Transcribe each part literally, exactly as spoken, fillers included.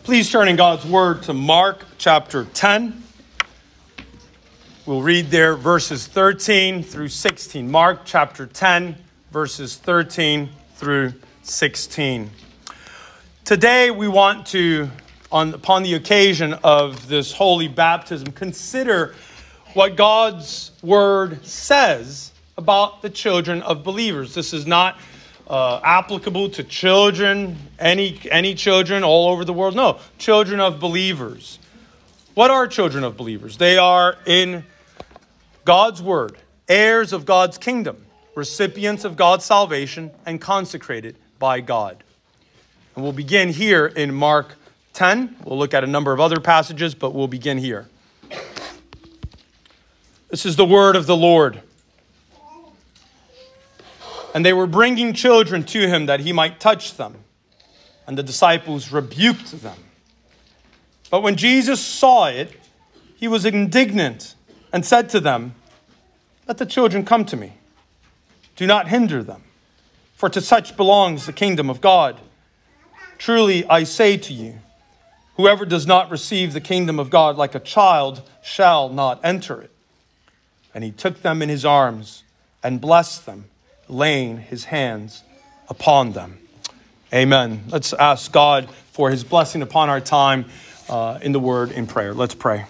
Please turn in God's Word to Mark chapter ten. We'll read there verses thirteen through sixteen. Mark chapter ten, verses thirteen through sixteen. Today we want to, on, upon the occasion of this holy baptism, consider what God's Word says about the children of believers. This is not Uh, applicable to children, any any children all over the world. No, children of believers. What are children of believers? They are, in God's word, heirs of God's kingdom, recipients of God's salvation, and consecrated by God. And we'll begin here in Mark ten. We'll look at a number of other passages, but we'll begin here. This is the word of the Lord. And they were bringing children to him that he might touch them. And the disciples rebuked them. But when Jesus saw it, he was indignant and said to them, "Let the children come to me. Do not hinder them, for to such belongs the kingdom of God. Truly I say to you, whoever does not receive the kingdom of God like a child shall not enter it." And he took them in his arms and blessed them, laying his hands upon them. Amen. Let's ask God for his blessing upon our time uh, in the word in prayer. Let's pray.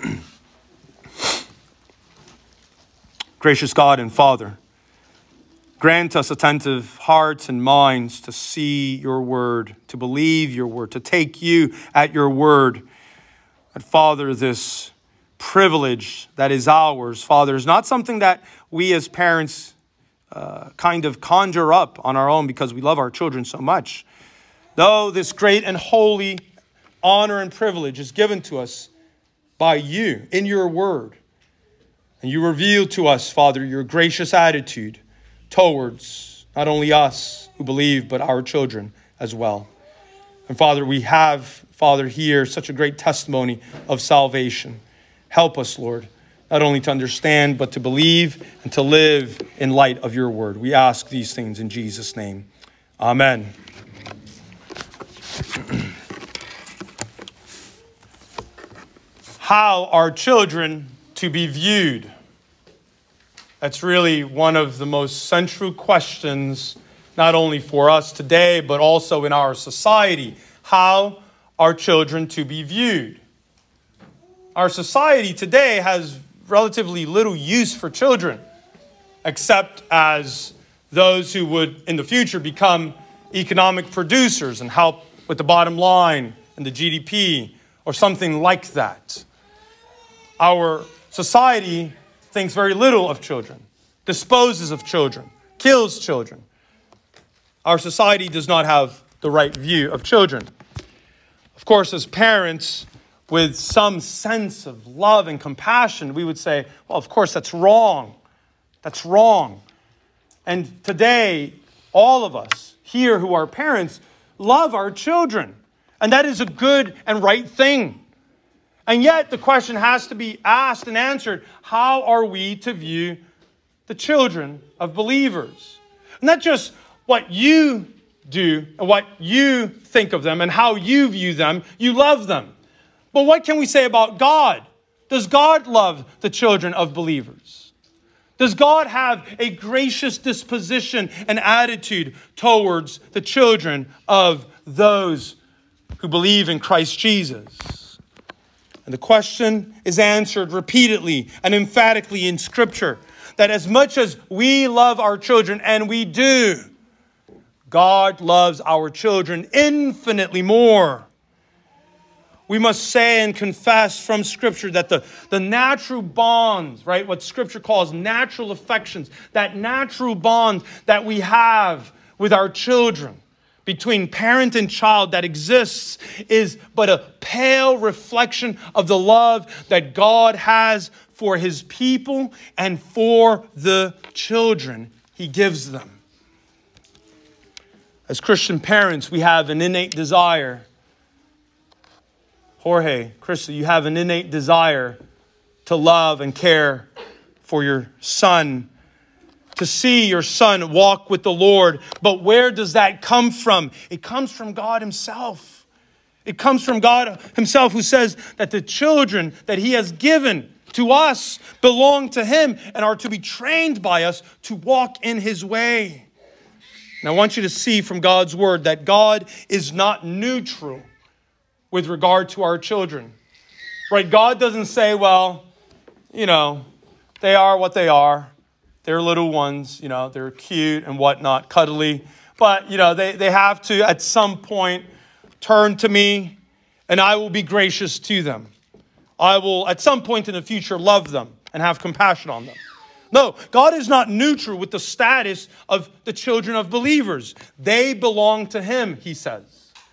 Gracious God and Father, grant us attentive hearts and minds to see your word, to believe your word, to take you at your word. And Father, this privilege that is ours, Father, is not something that we as parents Uh, kind of conjure up on our own because we love our children so much. Though this great and holy honor and privilege is given to us by you in your word. And you reveal to us, Father, your gracious attitude towards not only us who believe, but our children as well. And Father, we have, Father, here such a great testimony of salvation. Help us, Lord, not only to understand, but to believe and to live in light of your word. We ask these things in Jesus' name. Amen. How are children to be viewed? That's really one of the most central questions, not only for us today, but also in our society. How are children to be viewed? Our society today has relatively little use for children, except as those who would in the future become economic producers and help with the bottom line and the G D P or something like that. Our society thinks very little of children, disposes of children, kills children. Our society does not have the right view of children. Of course, as parents, with some sense of love and compassion, we would say, well, of course, that's wrong. That's wrong. And today, all of us here who are parents love our children. And that is a good and right thing. And yet, the question has to be asked and answered, how are we to view the children of believers? Not just what you do, and what you think of them, and how you view them. You love them. But what can we say about God? Does God love the children of believers? Does God have a gracious disposition and attitude towards the children of those who believe in Christ Jesus? And the question is answered repeatedly and emphatically in Scripture, that as much as we love our children, and we do, God loves our children infinitely more. We must say and confess from Scripture that the, the natural bonds, right, what Scripture calls natural affections, that natural bond that we have with our children, between parent and child that exists, is but a pale reflection of the love that God has for his people and for the children he gives them. As Christian parents, we have an innate desire. Jorge, Krista, you have an innate desire to love and care for your son, to see your son walk with the Lord. But where does that come from? It comes from God himself. It comes from God himself, who says that the children that he has given to us belong to him and are to be trained by us to walk in his way. And I want you to see from God's word that God is not neutral with regard to our children. Right? God doesn't say, well, you know, they are what they are. They're little ones, you know, they're cute and whatnot, cuddly. But, you know, they, they have to, at some point, turn to me, and I will be gracious to them. I will, at some point in the future, love them and have compassion on them. No, God is not neutral with the status of the children of believers. They belong to him, he says.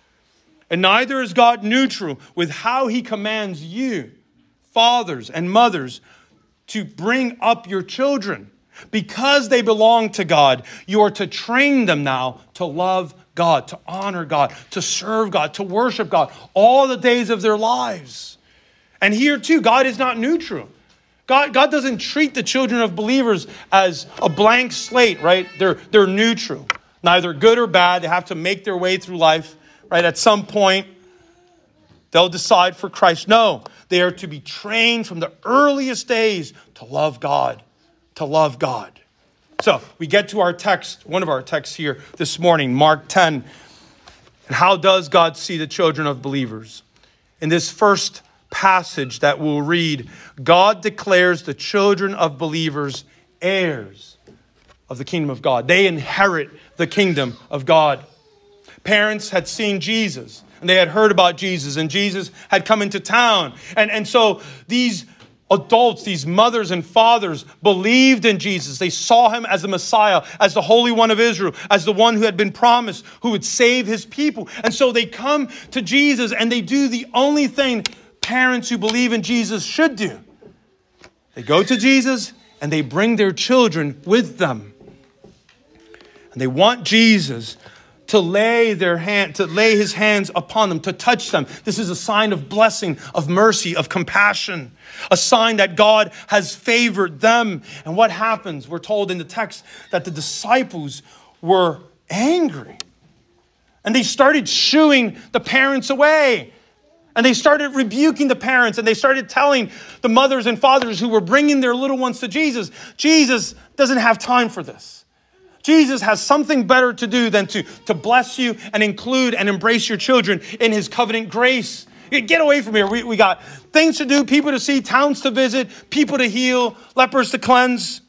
And neither is God neutral with how he commands you, fathers and mothers, to bring up your children. Because they belong to God, you are to train them now to love God, to honor God, to serve God, to worship God all the days of their lives. And here too, God is not neutral. God, God doesn't treat the children of believers as a blank slate, right? They're, they're neutral, neither good or bad. They have to make their way through life, right? At some point, they'll decide for Christ. No, they are to be trained from the earliest days to love God, to love God. So we get to our text, one of our texts here this morning, Mark ten. And how does God see the children of believers? In this first passage that we'll read, God declares the children of believers heirs of the kingdom of God. They inherit the kingdom of God. Parents had seen Jesus, and they had heard about Jesus, and Jesus had come into town. And, and so these adults, these mothers and fathers, believed in Jesus. They saw him as the Messiah, as the Holy One of Israel, as the one who had been promised, who would save his people. And so they come to Jesus and they do the only thing parents who believe in Jesus should do. They go to Jesus and they bring their children with them. And they want Jesus to lay their hand, to lay his hands upon them, to touch them. This is a sign of blessing, of mercy, of compassion, a sign that God has favored them. And what happens? We're told in the text that the disciples were angry. And they started shooing the parents away. And they started rebuking the parents, and they started telling the mothers and fathers who were bringing their little ones to Jesus, Jesus doesn't have time for this. Jesus has something better to do than to, to bless you and include and embrace your children in his covenant grace. Get away from here. We, we got things to do, people to see, towns to visit, people to heal, lepers to cleanse.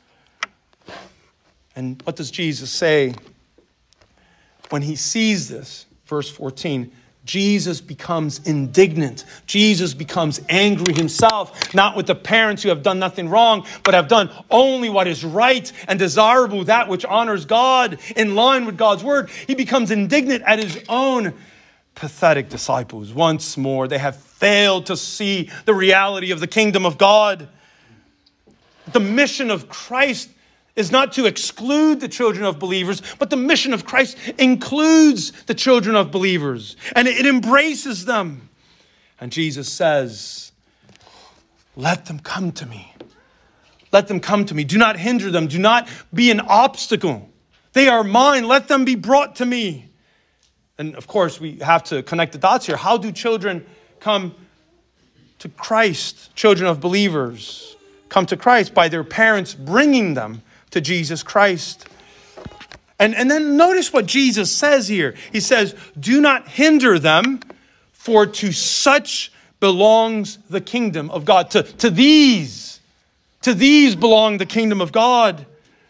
And what does Jesus say? When he sees this, verse fourteen, Jesus becomes indignant. Jesus becomes angry himself, not with the parents who have done nothing wrong, but have done only what is right and desirable, that which honors God, in line with God's word. He becomes indignant at his own pathetic disciples. Once more, they have failed to see the reality of the kingdom of God. The mission of Christ is not to exclude the children of believers, but the mission of Christ includes the children of believers, and it embraces them. And Jesus says, let them come to me. Let them come to me. Do not hinder them. Do not be an obstacle. They are mine. Let them be brought to me. And of course, we have to connect the dots here. How do children come to Christ? Children of believers come to Christ by their parents bringing them to Jesus Christ. And, and then notice what Jesus says here. He says, do not hinder them, for to such belongs the kingdom of God. To, to these, to these belong the kingdom of God.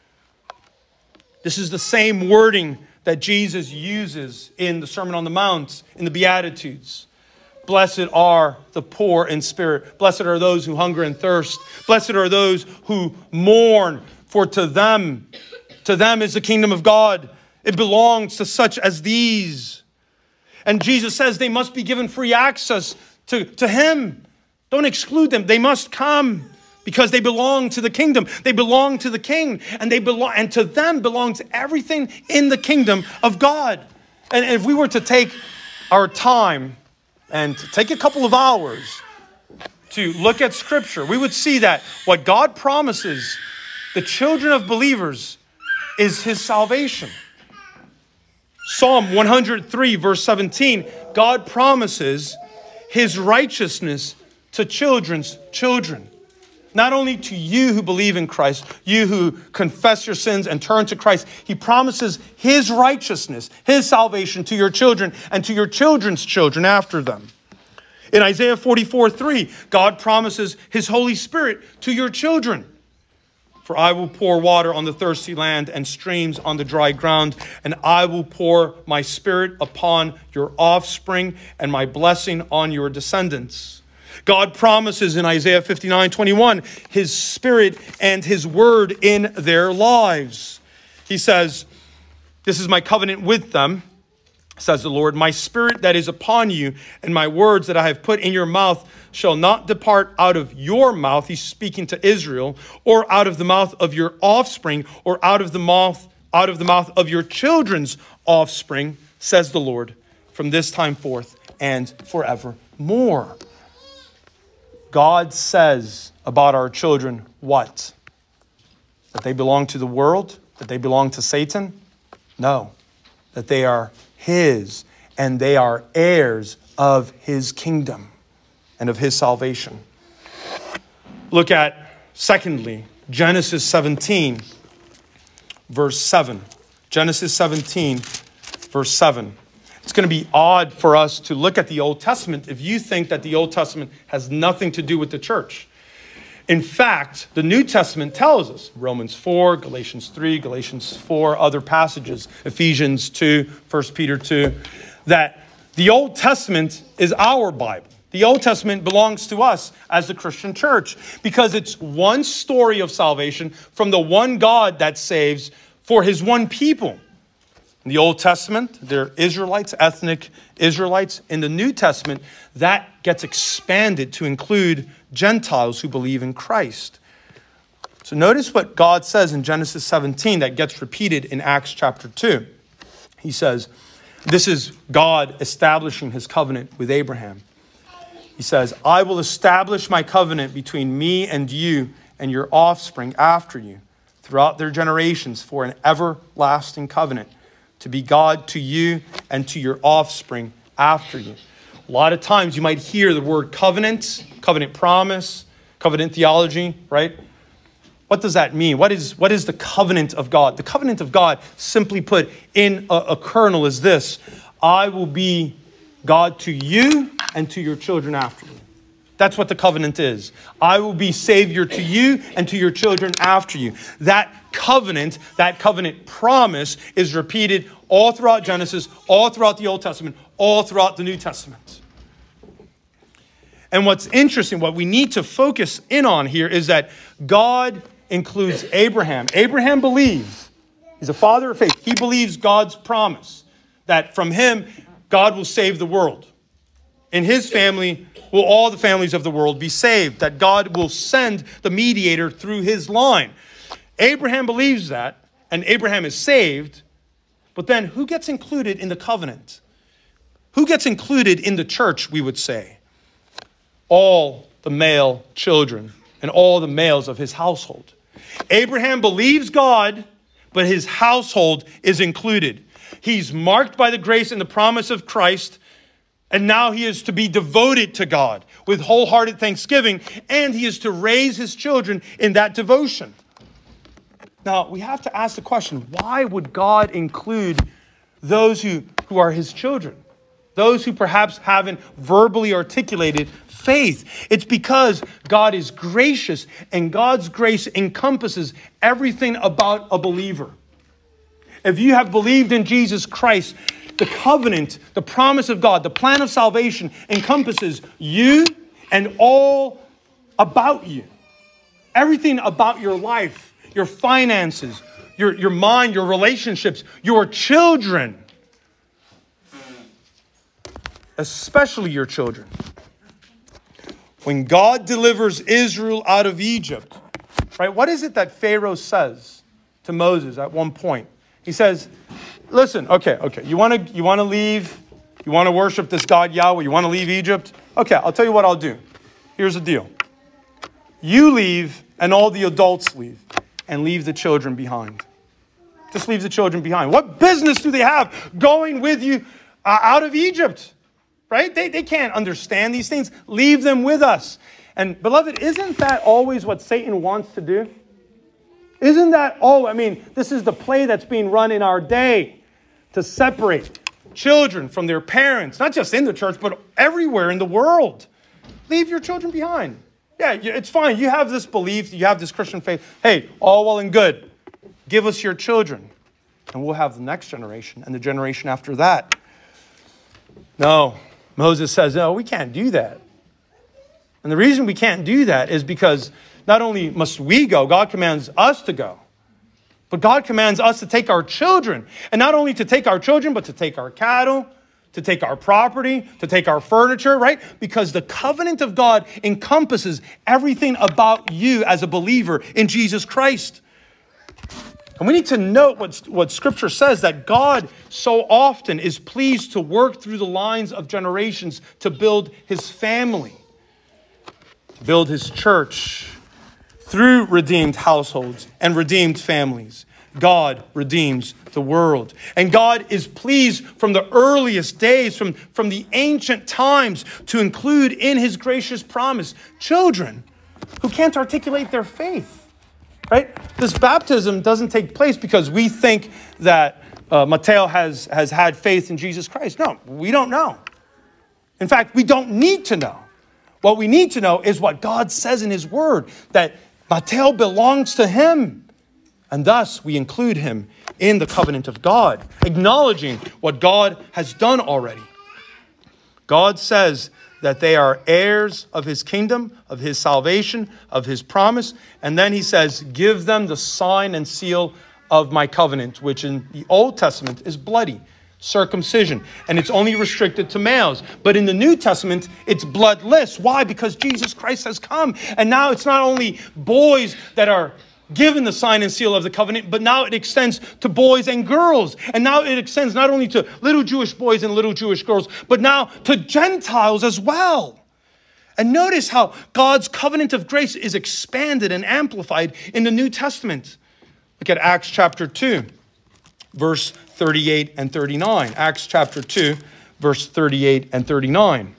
This is the same wording that Jesus uses in the Sermon on the Mount, in the Beatitudes. Blessed are the poor in spirit. Blessed are those who hunger and thirst. Blessed are those who mourn, for to them, to them is the kingdom of God. It belongs to such as these. And Jesus says they must be given free access to, to him. Don't exclude them. They must come because they belong to the kingdom. They belong to the king, and they belong, and to them belongs everything in the kingdom of God. And if we were to take our time and take a couple of hours to look at Scripture, we would see that what God promises the children of believers is his salvation. Psalm one hundred three, verse seventeen, God promises his righteousness to children's children. Not only to you who believe in Christ, you who confess your sins and turn to Christ, he promises his righteousness, his salvation to your children and to your children's children after them. In Isaiah forty-four, three, God promises his Holy Spirit to your children. For I will pour water on the thirsty land and streams on the dry ground, and I will pour my Spirit upon your offspring and my blessing on your descendants. God promises in Isaiah fifty-nine, twenty-one, his Spirit and his word in their lives. He says, this is my covenant with them, says the Lord. My Spirit that is upon you and my words that I have put in your mouth shall not depart out of your mouth. He's speaking to Israel, or out of the mouth of your offspring, or out of the mouth, out of the mouth of your children's offspring, says the Lord, from this time forth and forevermore. God says about our children what? That they belong to the world? That they belong to Satan? No. That they are his, and they are heirs of his kingdom and of his salvation. Look at, secondly, Genesis seventeen, verse seven. Genesis seventeen, verse seven. It's going to be odd for us to look at the Old Testament if you think that the Old Testament has nothing to do with the church. In fact, the New Testament tells us, Romans four, Galatians three, Galatians four, other passages, Ephesians two, First Peter two, that the Old Testament is our Bible. The Old Testament belongs to us as the Christian church because it's one story of salvation from the one God that saves for his one people. In the Old Testament, they're Israelites, ethnic Israelites. In the New Testament, that gets expanded to include Gentiles who believe in Christ. So notice what God says in Genesis seventeen that gets repeated in Acts chapter two. He says, this is God establishing his covenant with Abraham. He says, I will establish my covenant between me and you and your offspring after you throughout their generations for an everlasting covenant, to be God to you and to your offspring after you. A lot of times you might hear the word covenant, covenant promise, covenant theology, right? What does that mean? What is, what is the covenant of God? The covenant of God, simply put in a, a kernel, is this: I will be God to you and to your children after you. That's what the covenant is. I will be Savior to you and to your children after you. That covenant, that covenant promise is repeated all throughout Genesis, all throughout the Old Testament, all throughout the New Testament. And what's interesting, what we need to focus in on here is that God includes Abraham. Abraham believes, he's a father of faith. He believes God's promise that from him, God will save the world. In his family will all the families of the world be saved, that God will send the mediator through his line. Abraham believes that, and Abraham is saved, but then who gets included in the covenant? Who gets included in the church, we would say? All the male children and all the males of his household. Abraham believes God, but his household is included. He's marked by the grace and the promise of Christ, and now he is to be devoted to God with wholehearted thanksgiving, and he is to raise his children in that devotion. Now, we have to ask the question, why would God include those who, who are his children? Those who perhaps haven't verbally articulated faith. It's because God is gracious, and God's grace encompasses everything about a believer. If you have believed in Jesus Christ, the covenant, the promise of God, the plan of salvation encompasses you and all about you. Everything about your life, your finances, your, your mind, your relationships, your children. Especially your children. When God delivers Israel out of Egypt, right? What is it that Pharaoh says to Moses at one point? He says, listen, okay, okay, you want to you want to leave, you want to worship this God Yahweh, you want to leave Egypt? Okay, I'll tell you what I'll do. Here's the deal. You leave and all the adults leave and leave the children behind. Just leave the children behind. What business do they have going with you uh, out of Egypt? Right? They, they can't understand these things. Leave them with us. And beloved, isn't that always what Satan wants to do? Isn't that, oh, I mean, this is the play that's being run in our day to separate children from their parents, not just in the church, but everywhere in the world. Leave your children behind. Yeah, it's fine. You have this belief, you have this Christian faith. Hey, all well and good. Give us your children, and we'll have the next generation and the generation after that. No, Moses says, no, we can't do that. And the reason we can't do that is because not only must we go, God commands us to go. But God commands us to take our children. And not only to take our children, but to take our cattle, to take our property, to take our furniture, right? Because the covenant of God encompasses everything about you as a believer in Jesus Christ. And we need to note what, what Scripture says, that God so often is pleased to work through the lines of generations to build his family, to build his church. Through redeemed households and redeemed families, God redeems the world. And God is pleased from the earliest days, from, from the ancient times, to include in his gracious promise children who can't articulate their faith. Right? This baptism doesn't take place because we think that uh, Mateo has, has had faith in Jesus Christ. No, we don't know. In fact, we don't need to know. What we need to know is what God says in his word, that Mateo belongs to him. And thus we include him in the covenant of God, acknowledging what God has done already. God says that they are heirs of his kingdom, of his salvation, of his promise. And then he says, give them the sign and seal of my covenant, which in the Old Testament is bloody circumcision. And it's only restricted to males. But in the New Testament, it's bloodless. Why? Because Jesus Christ has come. And now it's not only boys that are given the sign and seal of the covenant, but now it extends to boys and girls. And now it extends not only to little Jewish boys and little Jewish girls, but now to Gentiles as well. And notice how God's covenant of grace is expanded and amplified in the New Testament. Look at Acts chapter two, verse thirty-eight and thirty-nine. Acts chapter two, verse thirty-eight and thirty-nine.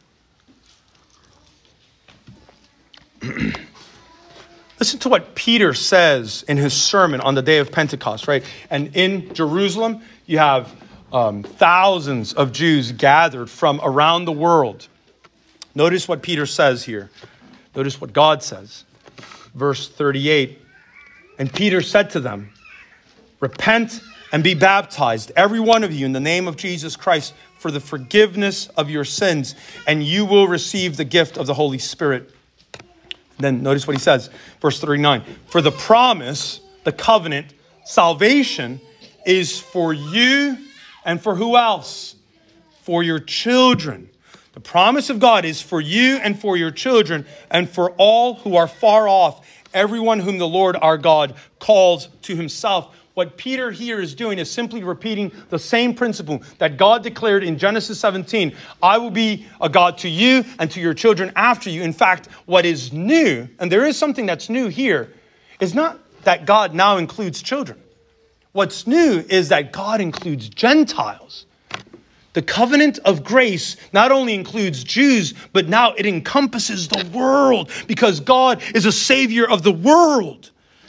Listen to what Peter says in his sermon on the day of Pentecost, right? And in Jerusalem, you have um, thousands of Jews gathered from around the world. Notice what Peter says here. Notice what God says. Verse thirty-eight. And Peter said to them, repent and be baptized, every one of you, in the name of Jesus Christ, for the forgiveness of your sins, and you will receive the gift of the Holy Spirit. Then notice what he says, verse thirty-nine. For the promise, the covenant, salvation is for you and for who else? For your children. The promise of God is for you and for your children and for all who are far off, everyone whom the Lord our God calls to himself. What Peter here is doing is simply repeating the same principle that God declared in Genesis seventeen. I will be a God to you and to your children after you. In fact, what is new, and there is something that's new here, is not that God now includes children. What's new is that God includes Gentiles. The covenant of grace not only includes Jews, but now it encompasses the world because God is a savior of the world.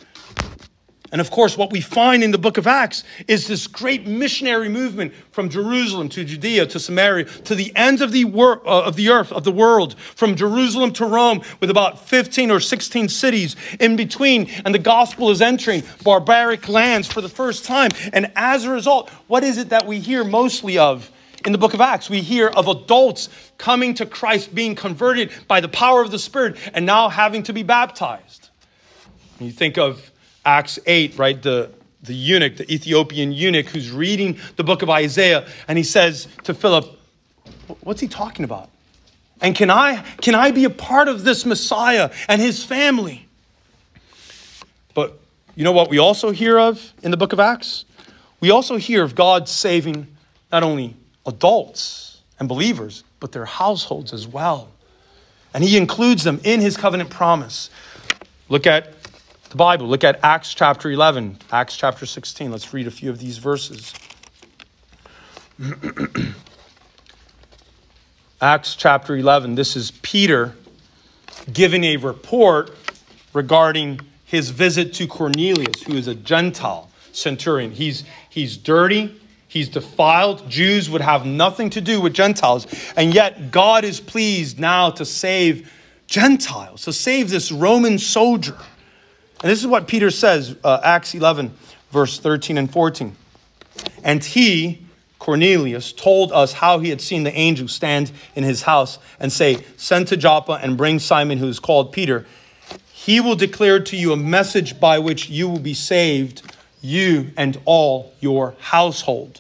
And of course, what we find in the book of Acts is this great missionary movement from Jerusalem to Judea to Samaria to the ends of the wor- uh, of the earth, of the world, from Jerusalem to Rome, with about fifteen or sixteen cities in between. And the gospel is entering barbaric lands for the first time. And as a result, what is it that we hear mostly of in the book of Acts? We hear of adults coming to Christ, being converted by the power of the Spirit, and now having to be baptized. You think of Acts eight, right? The, the eunuch, the Ethiopian eunuch who's reading the book of Isaiah. And he says to Philip, what's he talking about? And can I, can I be a part of this Messiah and his family? But you know what we also hear of in the book of Acts? We also hear of God saving not only adults and believers, but their households as well. And he includes them in his covenant promise. Look at the Bible. Look at Acts chapter eleven, Acts chapter sixteen. Let's read a few of these verses. Acts chapter eleven. This is Peter giving a report regarding his visit to Cornelius, who is a Gentile centurion. He's, he's dirty. He's defiled. Jews would have nothing to do with Gentiles. And yet God is pleased now to save Gentiles, to save this Roman soldier. And this is what Peter says, uh, Acts eleven, verse thirteen and fourteen. And he, Cornelius, told us how he had seen the angel stand in his house and say, send to Joppa and bring Simon, who is called Peter. He will declare to you a message by which you will be saved, you and all your household.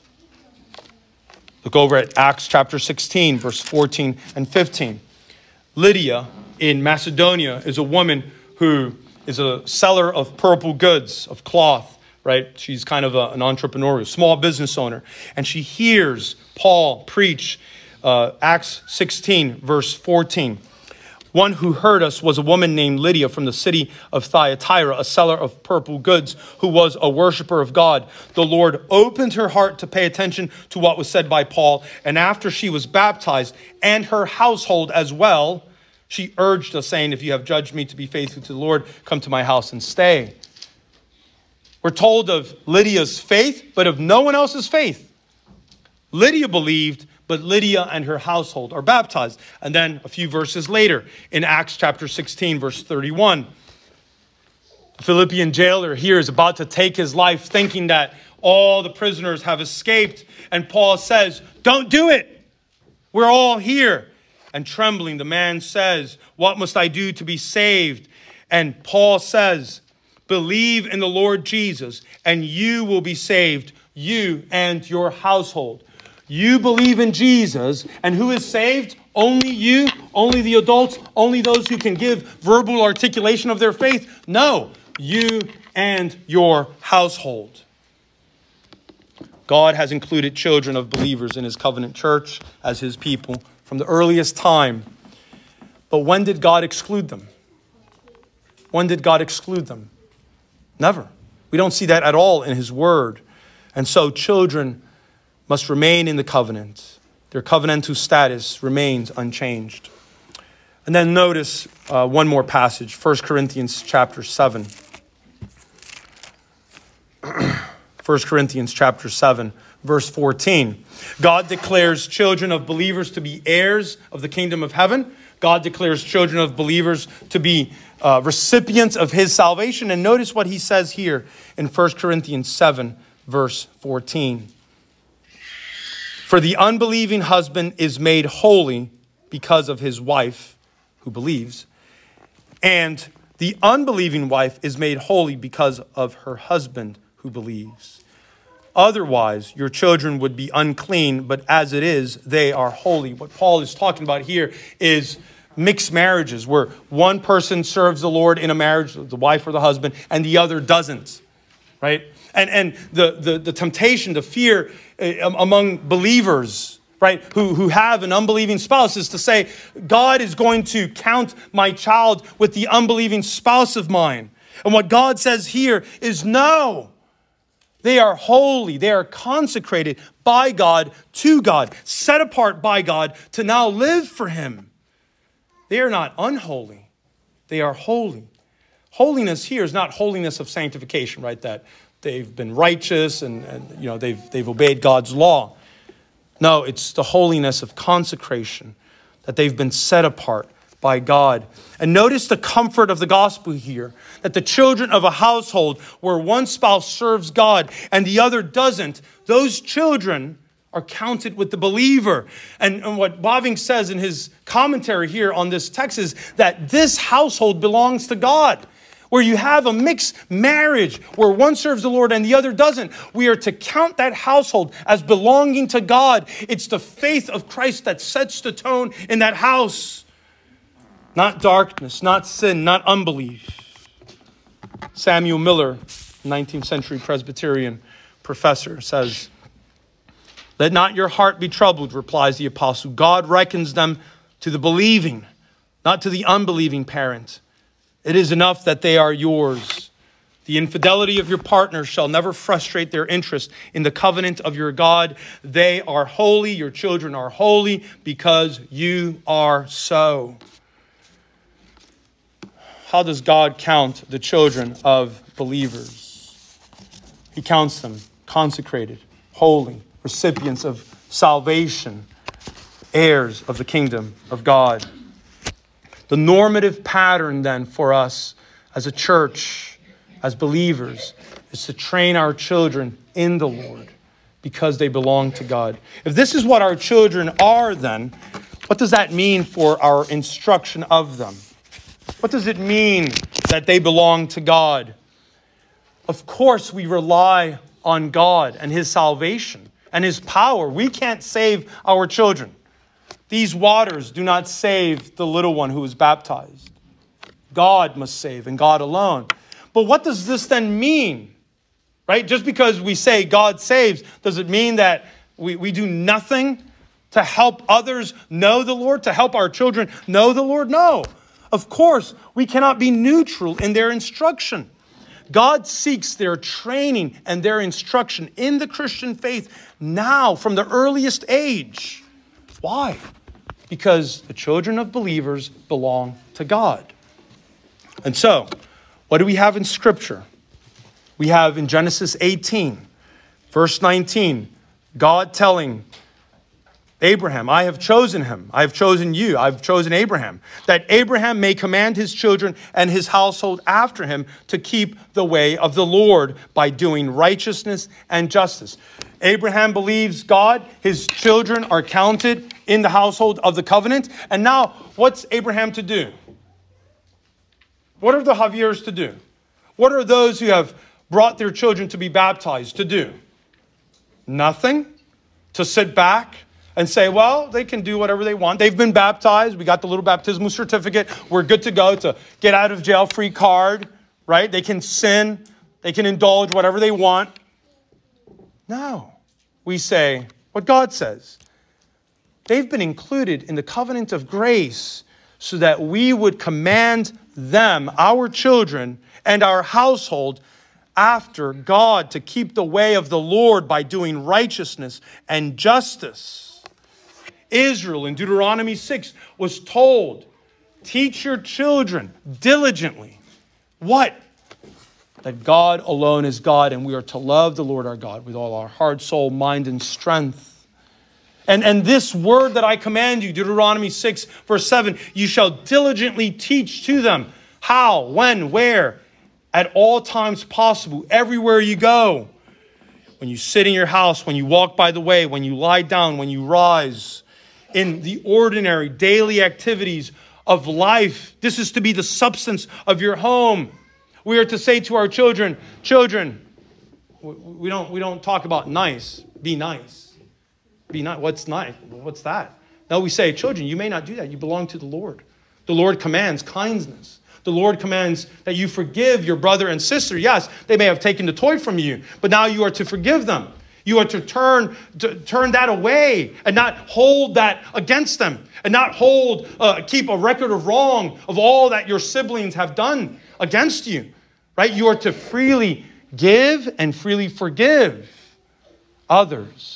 Look over at Acts chapter sixteen, verse fourteen and fifteen. Lydia in Macedonia is a woman who is a seller of purple goods, of cloth, right? She's kind of a, an entrepreneur, small business owner. And she hears Paul preach uh, Acts sixteen, verse fourteen. One who heard us was a woman named Lydia from the city of Thyatira, a seller of purple goods, who was a worshiper of God. The Lord opened her heart to pay attention to what was said by Paul. And after she was baptized, and her household as well, she urged us, saying, if you have judged me to be faithful to the Lord, come to my house and stay. We're told of Lydia's faith, but of no one else's faith. Lydia believed, but Lydia and her household are baptized. And then a few verses later, in Acts chapter sixteen, verse thirty-one, the Philippian jailer here is about to take his life, thinking that all the prisoners have escaped. And Paul says, don't do it. We're all here. And trembling, the man says, what must I do to be saved? And Paul says, believe in the Lord Jesus, and you will be saved, you and your household. You believe in Jesus, and who is saved? Only you, only the adults, only those who can give verbal articulation of their faith? No, you and your household. God has included children of believers in his covenant church as his people from the earliest time. But when did God exclude them? When did God exclude them? Never. We don't see that at all in his word. And so children must remain in the covenant. Their covenantal status remains unchanged. And then notice uh, one more passage, First Corinthians chapter seven. First Corinthians chapter seven, verse fourteen. God declares children of believers to be heirs of the kingdom of heaven. God declares children of believers to be uh, recipients of his salvation. And notice what he says here in First Corinthians seven, verse fourteen. For the unbelieving husband is made holy because of his wife who believes, and the unbelieving wife is made holy because of her husband who believes. Otherwise, your children would be unclean, but as it is, they are holy. What Paul is talking about here is mixed marriages, where one person serves the Lord in a marriage, the wife or the husband, and the other doesn't, right? And and the, the, the temptation, the fear among believers, right, who, who have an unbelieving spouse is to say, God is going to count my child with the unbelieving spouse of mine. And what God says here is no. They are holy. They are consecrated by God to God, set apart by God to now live for him. They are not unholy. They are holy. Holiness here is not holiness of sanctification, right? That they've been righteous and, and you know they've they've obeyed God's law. No, it's the holiness of consecration, that they've been set apart by God. And notice the comfort of the gospel here, that the children of a household where one spouse serves God and the other doesn't, those children are counted with the believer. And, and what Bavinck says in his commentary here on this text is that this household belongs to God. Where you have a mixed marriage, where one serves the Lord and the other doesn't, we are to count that household as belonging to God. It's the faith of Christ that sets the tone in that house. Not darkness, not sin, not unbelief. Samuel Miller, nineteenth century Presbyterian professor, says, let not your heart be troubled, replies the apostle. God reckons them to the believing, not to the unbelieving parent. It is enough that they are yours. The infidelity of your partner shall never frustrate their interest in the covenant of your God. They are holy. Your children are holy because you are so. How does God count the children of believers? He counts them consecrated, holy, recipients of salvation, heirs of the kingdom of God. The normative pattern then for us as a church, as believers, is to train our children in the Lord because they belong to God. If this is what our children are, then what does that mean for our instruction of them? What does it mean that they belong to God? Of course, we rely on God and His salvation and His power. We can't save our children. These waters do not save the little one who is baptized. God must save, and God alone. But what does this then mean? Right? Just because we say God saves, does it mean that we, we do nothing to help others know the Lord, to help our children know the Lord? No. Of course, we cannot be neutral in their instruction. God seeks their training and their instruction in the Christian faith now from the earliest age. Why? Because the children of believers belong to God. And so, what do we have in Scripture? We have in Genesis eighteen, verse nineteen, God telling Abraham, I have chosen him. I have chosen you. I have chosen Abraham, that Abraham may command his children and his household after him to keep the way of the Lord by doing righteousness and justice. Abraham believes God. His children are counted in the household of the covenant. And now, what's Abraham to do? What are the Javiers to do? What are those who have brought their children to be baptized to do? Nothing. To sit back and say, well, they can do whatever they want. They've been baptized. We got the little baptismal certificate. We're good to go. To get out of jail free card, right? They can sin. They can indulge whatever they want. No. We say what God says. They've been included in the covenant of grace so that we would command them, our children, and our household after God to keep the way of the Lord by doing righteousness and justice. Israel in Deuteronomy six was told, teach your children diligently. What? That God alone is God, and we are to love the Lord our God with all our heart, soul, mind, and strength. And, and this word that I command you, Deuteronomy six, verse seven, you shall diligently teach to them how, when, where, at all times possible, everywhere you go. When you sit in your house, when you walk by the way, when you lie down, when you rise, in the ordinary daily activities of life. This is to be the substance of your home. We are to say to our children, children, we don't, we don't talk about nice, be nice. Be nice. What's nice? What's that? No, we say, children, you may not do that. You belong to the Lord. The Lord commands kindness. The Lord commands that you forgive your brother and sister. Yes, they may have taken the toy from you, but now you are to forgive them. You are to turn to turn that away and not hold that against them, and not hold, uh, keep a record of wrong of all that your siblings have done against you. Right? You are to freely give and freely forgive others.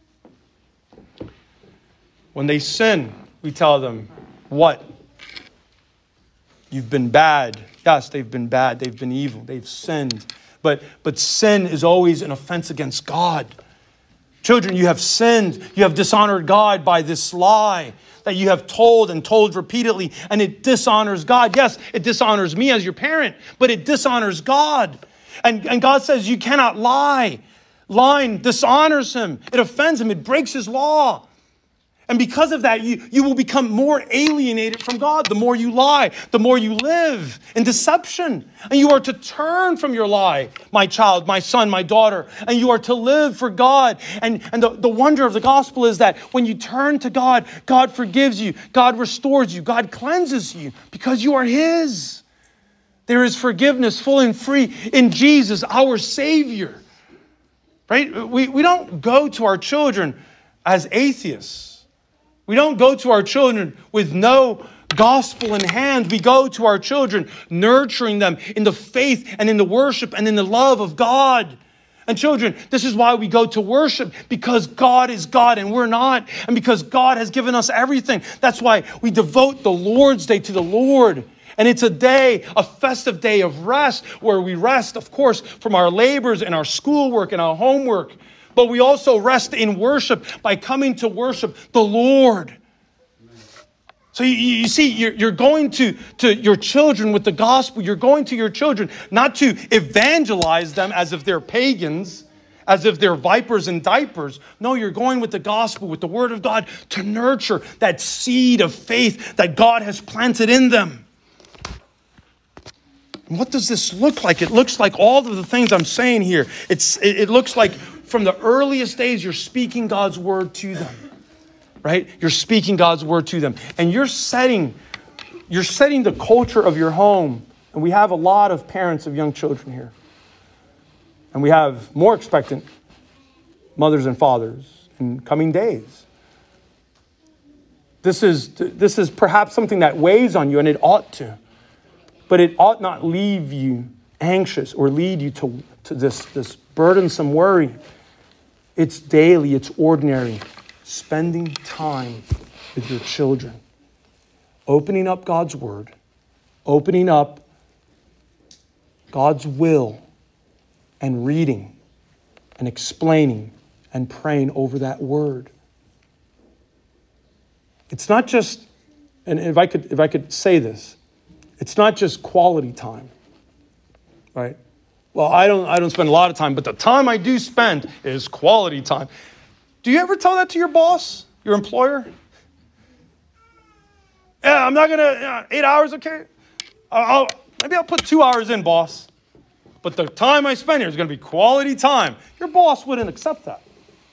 When they sin, we tell them, what? You've been bad. Yes, they've been bad. They've been evil. They've sinned. But, but sin is always an offense against God. Children, you have sinned. You have dishonored God by this lie that you have told and told repeatedly, and it dishonors God. Yes, it dishonors me as your parent, but it dishonors God. And, and God says you cannot lie. Lying dishonors him. It offends him. It breaks his law. And because of that, you, you will become more alienated from God. The more you lie, the more you live in deception. And you are to turn from your lie, my child, my son, my daughter. And you are to live for God. And, and the, the wonder of the gospel is that when you turn to God, God forgives you. God restores you. God cleanses you because you are his. There is forgiveness full and free in Jesus, our Savior. Right? We, we don't go to our children as atheists. We don't go to our children with no gospel in hand, we go to our children, nurturing them in the faith and in the worship and in the love of God. And children, this is why we go to worship, because God is God and we're not. And because God has given us everything. That's why we devote the Lord's Day to the Lord. And it's a day, a festive day of rest, where we rest, of course, from our labors and our schoolwork and our homework. But we also rest in worship by coming to worship the Lord. So you, you see, you're, you're going to, to your children with the gospel. You're going to your children not to evangelize them as if they're pagans, as if they're vipers and diapers. No, you're going with the gospel, with the word of God, to nurture that seed of faith that God has planted in them. And what does this look like? It looks like all of the things I'm saying here. It's, it, it looks like from the earliest days, you're speaking God's word to them. Right? You're speaking God's word to them. And you're setting, you're setting the culture of your home. And we have a lot of parents of young children here. And we have more expectant mothers and fathers in coming days. This is, this is perhaps something that weighs on you, and it ought to. But it ought not leave you anxious or lead you to, to this, this burdensome worry. It's daily, it's ordinary. Spending time with your children. Opening up God's word. Opening up God's will. And reading. And explaining. And praying over that word. It's not just, and if I could, if I could say this, it's not just quality time. Right? Well, I don't, I don't spend a lot of time, but the time I do spend is quality time. Do you ever tell that to your boss, your employer? Yeah, I'm not going to, yeah, eight hours, okay? I'll, maybe I'll put two hours in, boss. But the time I spend here is going to be quality time. Your boss wouldn't accept that.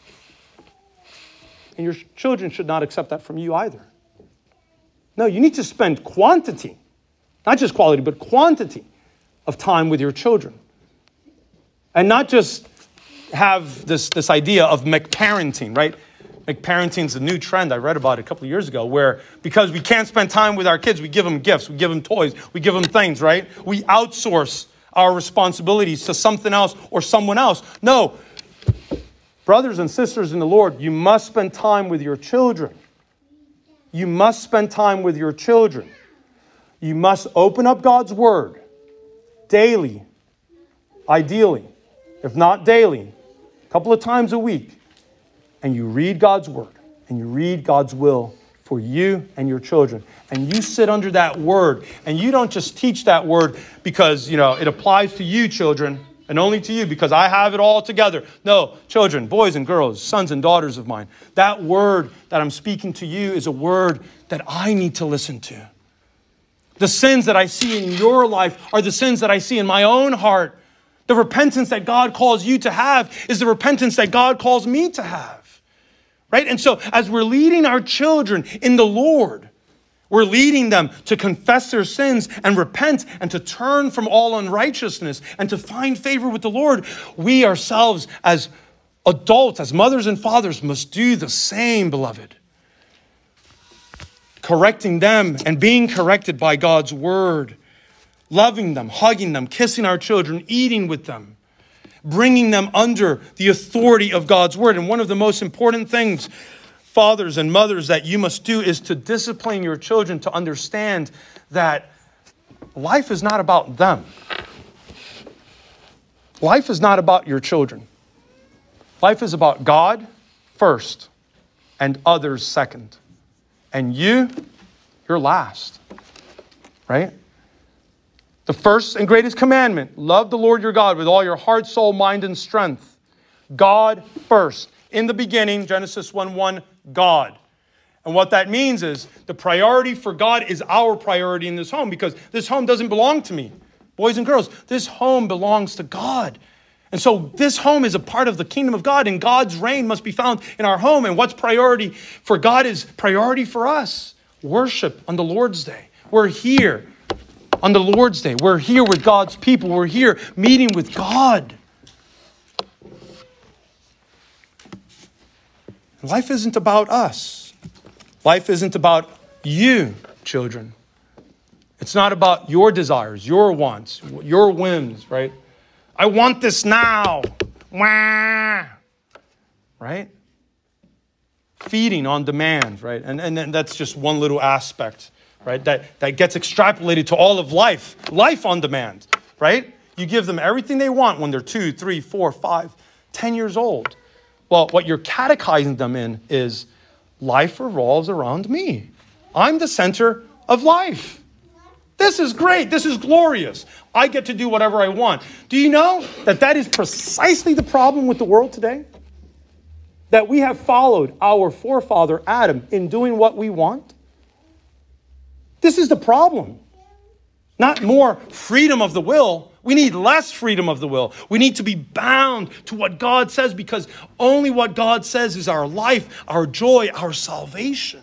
And your children should not accept that from you either. No, you need to spend quantity, not just quality, but quantity of time with your children. And not just have this, this idea of McParenting, right? McParenting is a new trend I read about a couple of years ago, where because we can't spend time with our kids, we give them gifts, we give them toys, we give them things, right? We outsource our responsibilities to something else or someone else. No, brothers and sisters in the Lord, you must spend time with your children. You must spend time with your children. You must open up God's word daily, ideally, if not daily, a couple of times a week, and you read God's word, and you read God's will for you and your children, and you sit under that word, and you don't just teach that word because, you know, it applies to you, children, and only to you because I have it all together. No, children, boys and girls, sons and daughters of mine, that word that I'm speaking to you is a word that I need to listen to. The sins that I see in your life are the sins that I see in my own heart. The repentance that God calls you to have is the repentance that God calls me to have. Right? And so as we're leading our children in the Lord, we're leading them to confess their sins and repent and to turn from all unrighteousness and to find favor with the Lord. We ourselves as adults, as mothers and fathers, must do the same, beloved. Correcting them and being corrected by God's word. Loving them, hugging them, kissing our children, eating with them, bringing them under the authority of God's word. And one of the most important things, fathers and mothers, that you must do is to discipline your children to understand that life is not about them. Life is not about your children. Life is about God first and others second. And you, you're last, right? The first and greatest commandment, love the Lord your God with all your heart, soul, mind, and strength. God first. In the beginning, Genesis one one, God. And what that means is the priority for God is our priority in this home, because this home doesn't belong to me. Boys and girls, this home belongs to God. And so this home is a part of the kingdom of God, and God's reign must be found in our home. And what's priority for God is priority for us. Worship on the Lord's Day. We're here on the Lord's Day. We're here with God's people. We're here meeting with God. Life isn't about us. Life isn't about you, children. It's not about your desires, your wants, your whims, right? I want this now. Wah! Right? Feeding on demand, right? And, and and that's just one little aspect, right? That, that gets extrapolated to all of life. Life on demand, right? You give them everything they want when they're two, three, four, five, ten years old. Well, what you're catechizing them in is life revolves around me. I'm the center of life. This is great. This is glorious. I get to do whatever I want. Do you know that that is precisely the problem with the world today? That we have followed our forefather Adam in doing what we want? This is the problem. Not more freedom of the will. We need less freedom of the will. We need to be bound to what God says, because only what God says is our life, our joy, our salvation.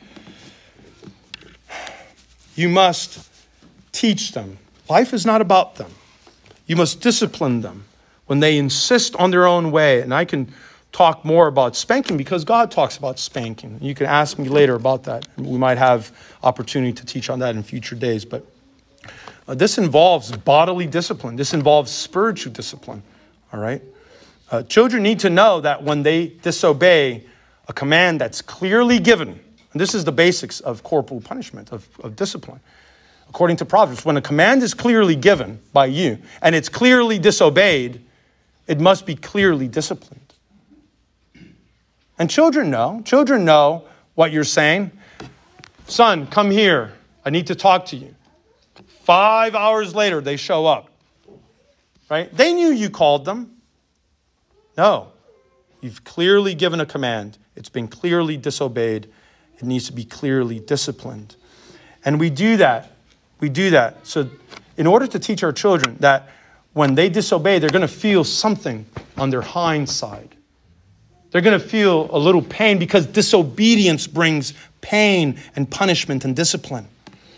You must teach them. Life is not about them. You must discipline them when they insist on their own way. And I can talk more about spanking because God talks about spanking. You can ask me later about that. We might have opportunity to teach on that in future days. But uh, this involves bodily discipline. This involves spiritual discipline. All right? Uh, children need to know that when they disobey a command that's clearly given, and this is the basics of corporal punishment, of, of discipline. According to Proverbs, when a command is clearly given by you and it's clearly disobeyed, it must be clearly disciplined. And children know. Children know what you're saying. Son, come here. I need to talk to you. Five hours later, they show up. Right? They knew you called them. No. You've clearly given a command. It's been clearly disobeyed. It needs to be clearly disciplined. And we do that. We do that. So in order to teach our children that when they disobey, they're going to feel something on their hind side. They're going to feel a little pain because disobedience brings pain and punishment and discipline.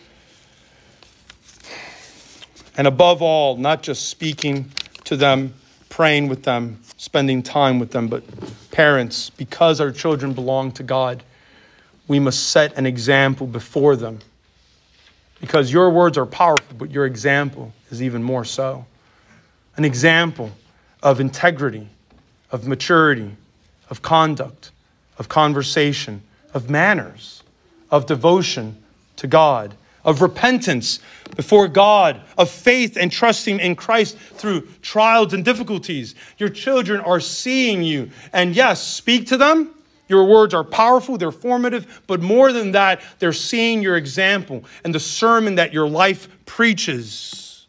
And above all, not just speaking to them, praying with them, spending time with them, but parents, because our children belong to God, we must set an example before them. Because your words are powerful, but your example is even more so. An example of integrity, of maturity, of conduct, of conversation, of manners, of devotion to God, of repentance before God, of faith and trusting in Christ through trials and difficulties. Your children are seeing you. And yes, speak to them. Your words are powerful, they're formative, but more than that, they're seeing your example and the sermon that your life preaches.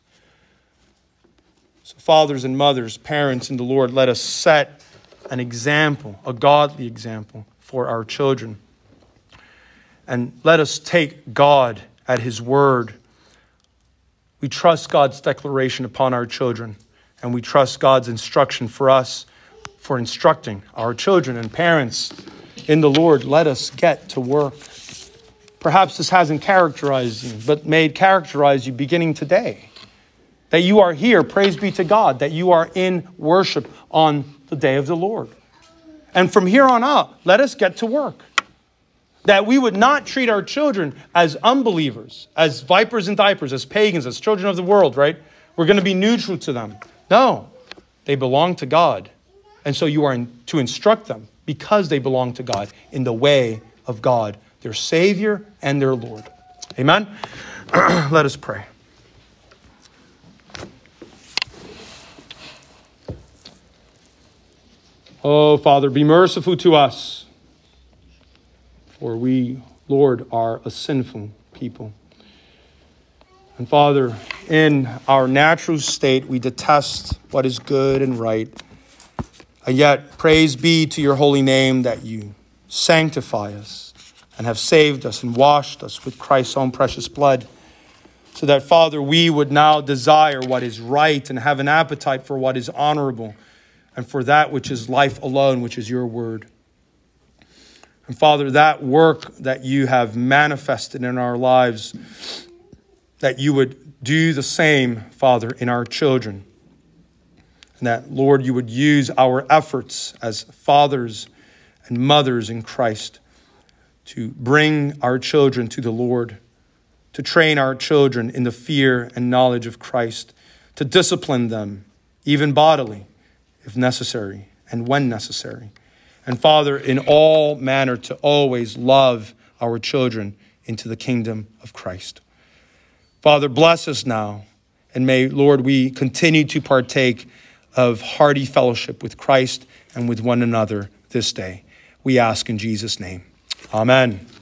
So fathers and mothers, parents in the Lord, let us set an example, a godly example for our children. And let us take God at his word. We trust God's declaration upon our children, and we trust God's instruction for us for instructing our children. And parents in the Lord, let us get to work. Perhaps this hasn't characterized you, but may it characterize you beginning today. That you are here, praise be to God, that you are in worship on the day of the Lord. And from here on out, let us get to work. That we would not treat our children as unbelievers, as vipers in diapers, as pagans, as children of the world, right? We're going to be neutral to them. No, they belong to God. And so you are in, to instruct them because they belong to God in the way of God, their Savior and their Lord. Amen? Let us pray. Oh, Father, be merciful to us, for we, Lord, are a sinful people. And Father, in our natural state, we detest what is good and right. And yet, praise be to your holy name that you sanctify us and have saved us and washed us with Christ's own precious blood. So that, Father, we would now desire what is right and have an appetite for what is honorable and for that which is life alone, which is your word. And Father, that work that you have manifested in our lives, that you would do the same, Father, in our children. And that, Lord, you would use our efforts as fathers and mothers in Christ to bring our children to the Lord to train our children in the fear and knowledge of Christ, to discipline them, even bodily, if necessary, and when necessary. And Father, in all manner, to always love our children into the kingdom of Christ. Father, bless us now, and may, Lord, we continue to partake of hearty fellowship with Christ and with one another this day. We ask in Jesus' name. Amen.